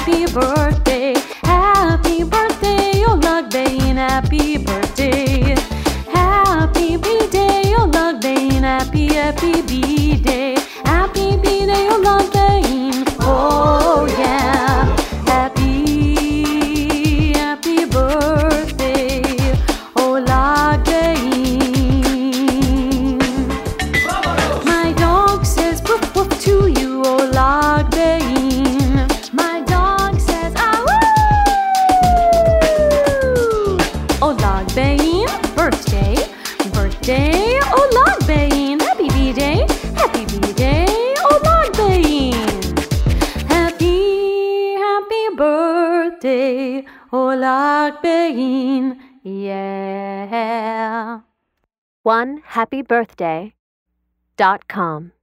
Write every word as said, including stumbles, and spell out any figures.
happy birthday, happy birthday, oh Lagbein, happy birthday, happy B-day, oh Lagbein, happy, happy B-day, happy B-day, oh Lagbein, oh yeah, happy, happy birthday, oh Lagbein. My dog says woof woof to you, oh Lagbein. My dog says ah woo. Oh Lagbein, birthday, birthday, oh Lagbein, happy B-day, happy B-day, oh Lagbein. Happy, happy birthday, oh Lagbein, yeah. one happy birthday dot com